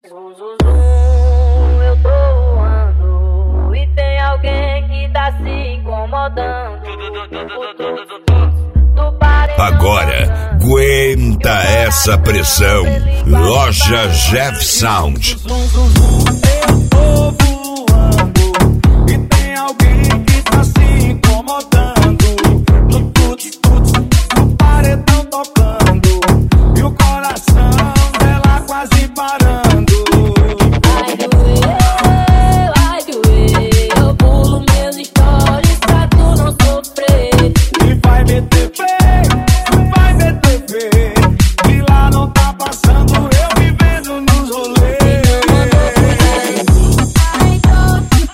Zum, zum, zum, eu tô voando e tem alguém que tá se incomodando. Agora, aguenta essa pressão. Loja Jeff Sound. Eu tô voando e tem alguém que tá se incomodando. No tuts-tuts, no paredão tocando e o coração dela quase parando. Vai doer, eu pulo meus stories pra tu não sofrer. E vai meter pé, vai meter pé, e lá não tá passando eu vivendo nos rolês. I don't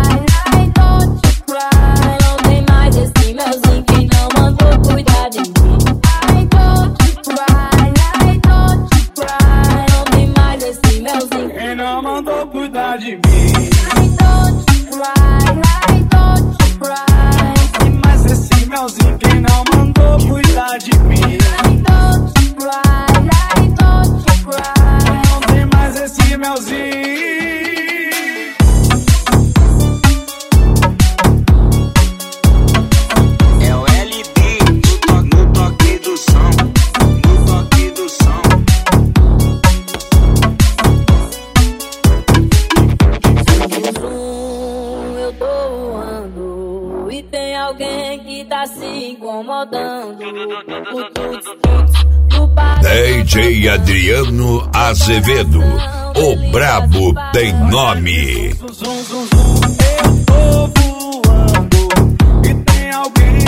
cry, não tem mais esse melzinho que não mandou cuidar de mim. I don't cry, não tem mais esse melzinho Quem não mandou cuidar de mim? I don't cry, E mais esse melzinho, quem não mandou cuidar de mim? I don't cry. Não tem mais esse melzinho. É o LB no toque do som, no toque do som. Eu tô voando e tem alguém que tá se incomodando. O tuts-tuts do paredão DJ Adriano Azevedo. O brabo tem nome. Zum, zum, zum, eu tô voando e tem alguém